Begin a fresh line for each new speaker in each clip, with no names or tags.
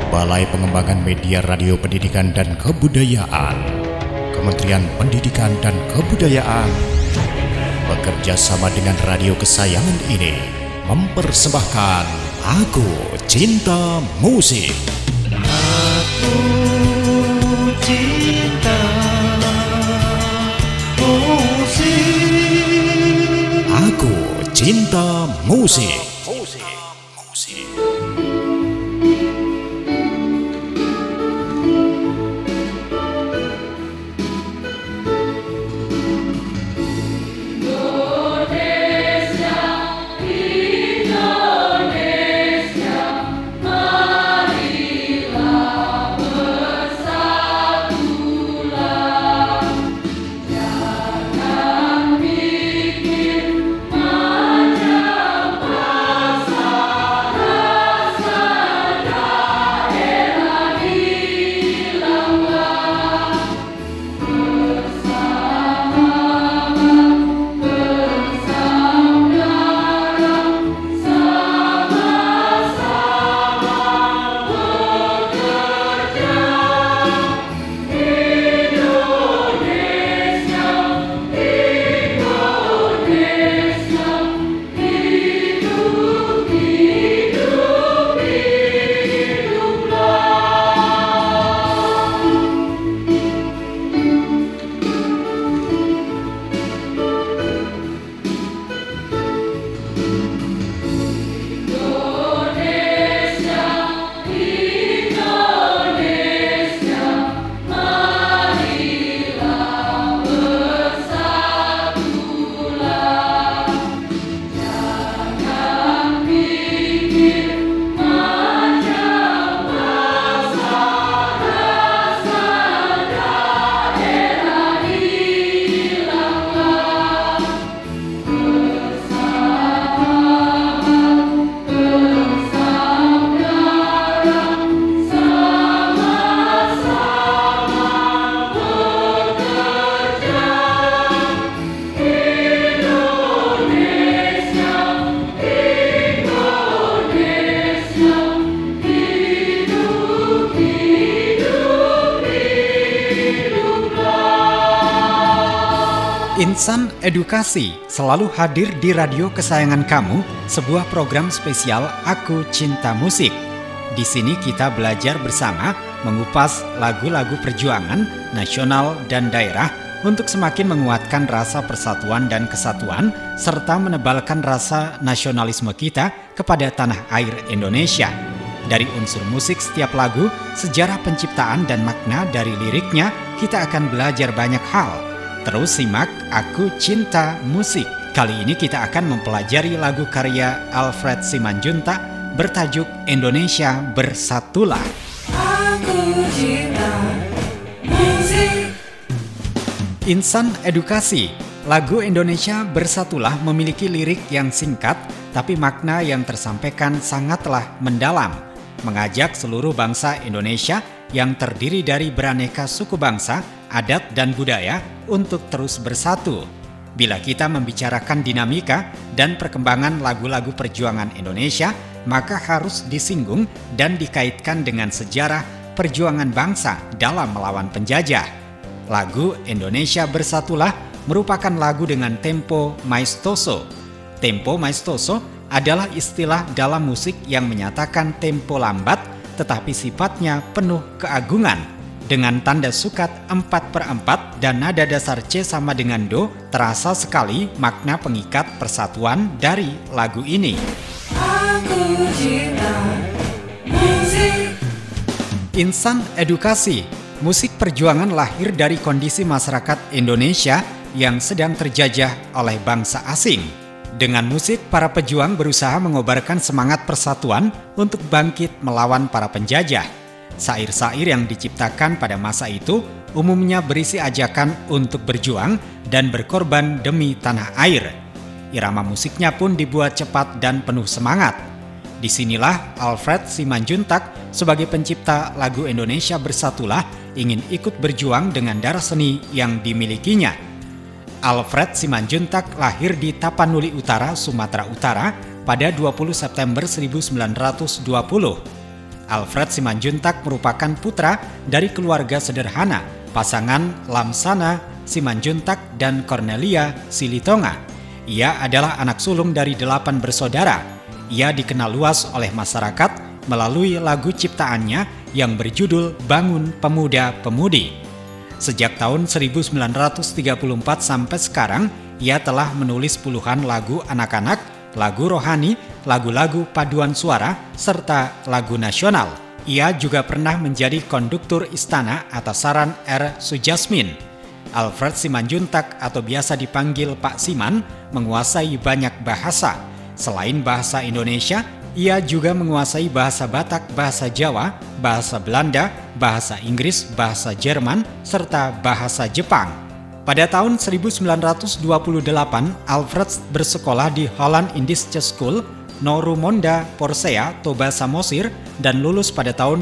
Balai Pengembangan Media Radio Pendidikan dan Kebudayaan, Kementerian Pendidikan dan Kebudayaan, bekerja sama dengan radio kesayangan ini mempersembahkan Aku Cinta Musik.
Aku cinta musik.
Aku Cinta Musik.
Insan Edukasi selalu hadir di radio kesayangan kamu, sebuah program spesial Aku Cinta Musik. Di sini kita belajar bersama mengupas lagu-lagu perjuangan nasional dan daerah untuk semakin menguatkan rasa persatuan dan kesatuan serta menebalkan rasa nasionalisme kita kepada tanah air Indonesia. Dari unsur musik setiap lagu, sejarah penciptaan dan makna dari liriknya, kita akan belajar banyak hal. Terus simak Aku Cinta Musik. Kali ini kita akan mempelajari lagu karya Alfred Simanjuntak bertajuk Indonesia Bersatulah.
Aku cinta musik.
Insan Edukasi, lagu Indonesia Bersatulah memiliki lirik yang singkat, tapi makna yang tersampaikan sangatlah mendalam, mengajak seluruh bangsa Indonesia yang terdiri dari beraneka suku bangsa, adat dan budaya untuk terus bersatu. Bila kita membicarakan dinamika dan perkembangan lagu-lagu perjuangan Indonesia, maka harus disinggung dan dikaitkan dengan sejarah perjuangan bangsa dalam melawan penjajah. Lagu Indonesia Bersatulah merupakan lagu dengan tempo maestoso. Tempo maestoso adalah istilah dalam musik yang menyatakan tempo lambat tetapi sifatnya penuh keagungan. Dengan tanda sukat 4/4 dan nada dasar C sama dengan Do, terasa sekali makna pengikat persatuan dari lagu ini.
Aku cinta musik.
Insan Edukasi, musik perjuangan lahir dari kondisi masyarakat Indonesia yang sedang terjajah oleh bangsa asing. Dengan musik, para pejuang berusaha mengobarkan semangat persatuan untuk bangkit melawan para penjajah. Syair-syair yang diciptakan pada masa itu umumnya berisi ajakan untuk berjuang dan berkorban demi tanah air. Irama musiknya pun dibuat cepat dan penuh semangat. Disinilah Alfred Simanjuntak sebagai pencipta lagu Indonesia Bersatulah ingin ikut berjuang dengan darah seni yang dimilikinya. Alfred Simanjuntak lahir di Tapanuli Utara, Sumatera Utara pada 20 September 1920. Alfred Simanjuntak merupakan putra dari keluarga sederhana, pasangan Lamsana Simanjuntak dan Cornelia Silitonga. Ia adalah anak sulung dari 8 bersaudara. Ia dikenal luas oleh masyarakat melalui lagu ciptaannya yang berjudul Bangun Pemuda-Pemudi. Sejak tahun 1934 sampai sekarang, ia telah menulis puluhan lagu anak-anak, lagu rohani, lagu-lagu paduan suara, serta lagu nasional. Ia juga pernah menjadi konduktur istana atasaran R. Sujasmin. Alfred Simanjuntak atau biasa dipanggil Pak Siman menguasai banyak bahasa. Selain bahasa Indonesia, ia juga menguasai bahasa Batak, bahasa Jawa, bahasa Belanda, bahasa Inggris, bahasa Jerman, serta bahasa Jepang. Pada tahun 1928, Alfred bersekolah di Holland Indische School, Norumonda, Porsea, Toba Samosir, dan lulus pada tahun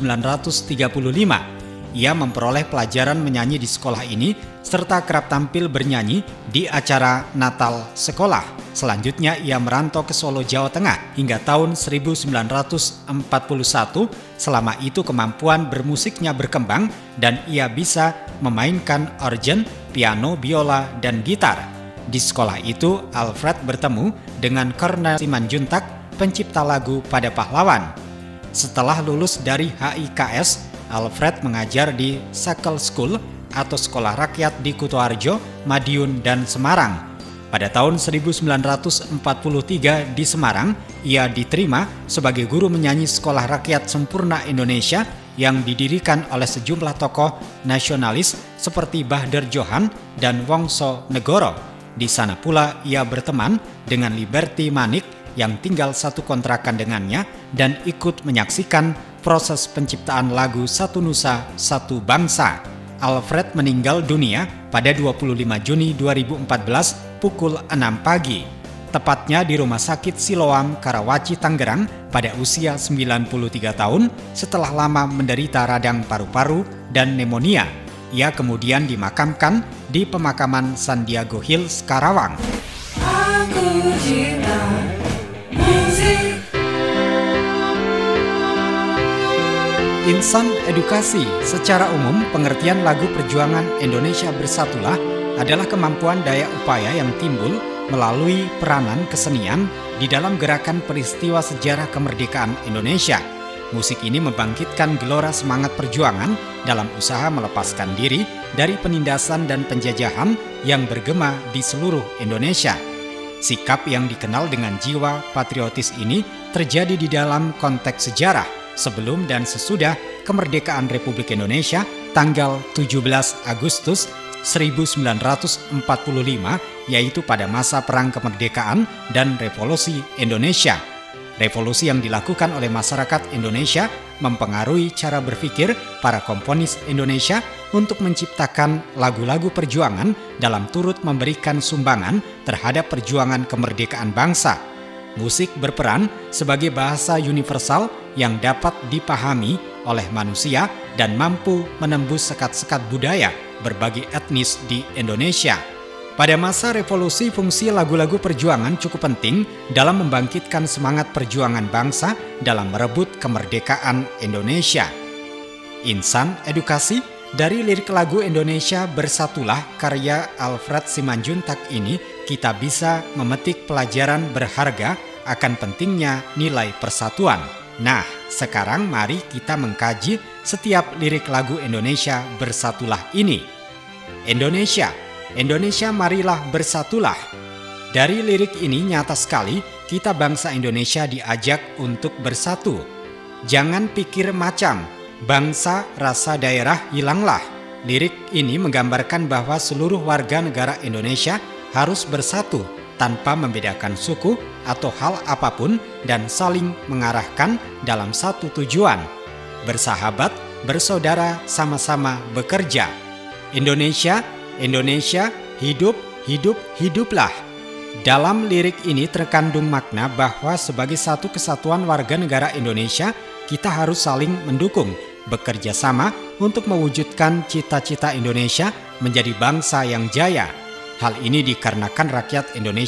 1935. Ia memperoleh pelajaran menyanyi di sekolah ini, serta kerap tampil bernyanyi di acara Natal sekolah. Selanjutnya ia merantau ke Solo, Jawa Tengah hingga tahun 1941. Selama itu kemampuan bermusiknya berkembang dan ia bisa memainkan organ, piano, biola, dan gitar. Di sekolah itu, Alfred bertemu dengan Cornel Simanjuntak, pencipta lagu Pada Pahlawan. Setelah lulus dari HIKS, Alfred mengajar di Sakel School atau sekolah rakyat di Kutoarjo, Madiun, dan Semarang. Pada tahun 1943 di Semarang, ia diterima sebagai guru menyanyi Sekolah Rakyat Sempurna Indonesia yang didirikan oleh sejumlah tokoh nasionalis seperti Bahdar Johan dan Wongso Negoro. Di sana pula ia berteman dengan Liberty Manik yang tinggal satu kontrakan dengannya dan ikut menyaksikan proses penciptaan lagu Satu Nusa, Satu Bangsa. Alfred meninggal dunia pada 25 Juni 2014 pukul 6 pagi. Tepatnya di Rumah Sakit Siloam, Karawaci, Tangerang pada usia 93 tahun setelah lama menderita radang paru-paru dan pneumonia. Ia kemudian dimakamkan di pemakaman San Diego Hills, Karawang.
Aku cinta musik.
Insan edukasi. Secara umum, pengertian lagu perjuangan Indonesia Bersatulah adalah kemampuan daya upaya yang timbul melalui peranan kesenian di dalam gerakan peristiwa sejarah kemerdekaan Indonesia. Musik ini membangkitkan gelora semangat perjuangan dalam usaha melepaskan diri dari penindasan dan penjajahan yang bergema di seluruh Indonesia. Sikap yang dikenal dengan jiwa patriotis ini terjadi di dalam konteks sejarah sebelum dan sesudah kemerdekaan Republik Indonesia tanggal 17 Agustus 1945, yaitu pada masa Perang Kemerdekaan dan Revolusi Indonesia. Revolusi yang dilakukan oleh masyarakat Indonesia mempengaruhi cara berpikir para komponis Indonesia untuk menciptakan lagu-lagu perjuangan dalam turut memberikan sumbangan terhadap perjuangan kemerdekaan bangsa. Musik berperan sebagai bahasa universal yang dapat dipahami oleh manusia dan mampu menembus sekat-sekat budaya berbagai etnis di Indonesia. Pada masa revolusi, fungsi lagu-lagu perjuangan cukup penting dalam membangkitkan semangat perjuangan bangsa dalam merebut kemerdekaan Indonesia. Insan edukasi. Dari lirik lagu Indonesia Bersatulah karya Alfred Simanjuntak ini, kita bisa memetik pelajaran berharga akan pentingnya nilai persatuan. Nah, sekarang mari kita mengkaji setiap lirik lagu Indonesia Bersatulah ini. Indonesia, Indonesia marilah bersatulah. Dari lirik ini nyata sekali kita bangsa Indonesia diajak untuk bersatu. Jangan pikir macam, bangsa rasa daerah hilanglah. Lirik ini menggambarkan bahwa seluruh warga negara Indonesia harus bersatu tanpa membedakan suku atau hal apapun dan saling mengarahkan dalam satu tujuan. Bersahabat, bersaudara, sama-sama bekerja. Indonesia, Indonesia, hidup, hidup, hiduplah. Dalam lirik ini terkandung makna bahwa sebagai satu kesatuan warga negara Indonesia, kita harus saling mendukung, bekerja sama untuk mewujudkan cita-cita Indonesia menjadi bangsa yang jaya. Hal ini dikarenakan rakyat Indonesia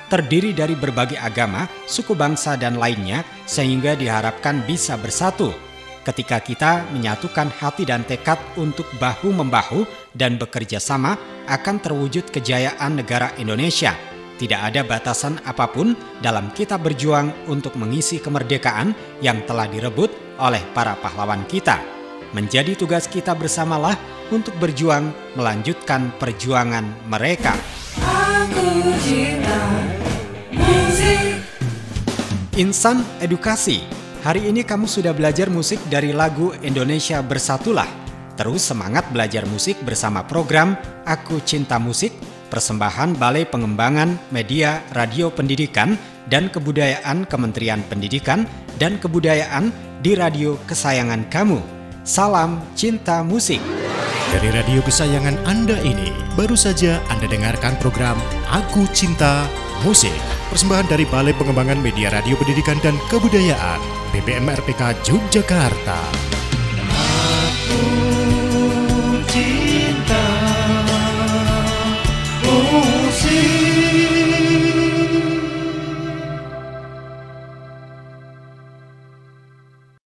terdiri dari berbagai agama, suku bangsa dan lainnya sehingga diharapkan bisa bersatu. Ketika kita menyatukan hati dan tekad untuk bahu-membahu dan bekerja sama, akan terwujud kejayaan negara Indonesia. Tidak ada batasan apapun dalam kita berjuang untuk mengisi kemerdekaan yang telah direbut oleh para pahlawan kita. Menjadi tugas kita bersamalah untuk berjuang melanjutkan perjuangan mereka.
Aku cinta musik.
Insan Edukasi. Hari ini kamu sudah belajar musik dari lagu Indonesia Bersatulah. Terus semangat belajar musik bersama program Aku Cinta Musik, persembahan Balai Pengembangan Media Radio Pendidikan dan Kebudayaan Kementerian Pendidikan dan Kebudayaan di radio kesayangan kamu. Salam cinta musik.
Dari radio kesayangan Anda ini, baru saja Anda dengarkan program Aku Cinta Musik, persembahan dari Balai Pengembangan Media Radio Pendidikan dan Kebudayaan, BPM RPK Yogyakarta. Aku cinta musik.